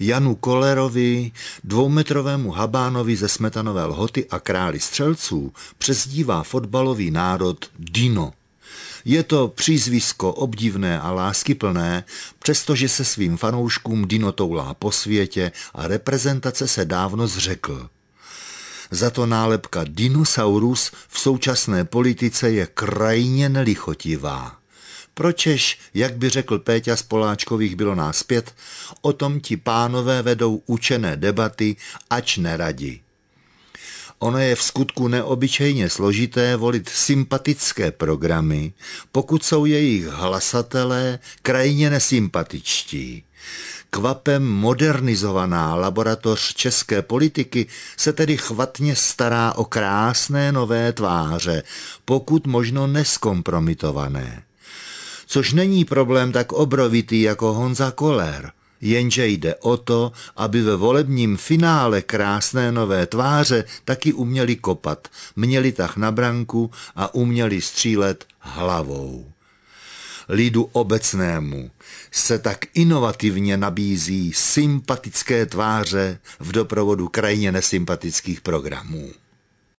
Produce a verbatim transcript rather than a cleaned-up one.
Janu Kolerovi, dvoumetrovému Habánovi ze Smetanové Lhoty a králi střelců, přezdívá fotbalový národ Dino. Je to přízvisko obdivné a láskyplné, přestože se svým fanouškům Dino toulá po světě a reprezentace se dávno zřekl. Za to nálepka dinosaurus v současné politice je krajně nelichotivá. Pročež, jak by řekl Péťa z Poláčkových Bylo nás pět, o tom ti pánové vedou učené debaty, ač neradi. Ono je v skutku neobyčejně složité volit sympatické programy, pokud jsou jejich hlasatelé krajně nesympatičtí. Kvapem modernizovaná laboratoř české politiky se tedy chvatně stará o krásné nové tváře, pokud možno neskompromitované. Což není problém tak obrovitý jako Honza Koller, jenže jde o to, aby ve volebním finále krásné nové tváře taky uměli kopat, měli tah na branku a uměli střílet hlavou. Lidu obecnému se tak inovativně nabízí sympatické tváře v doprovodu krajně nesympatických programů.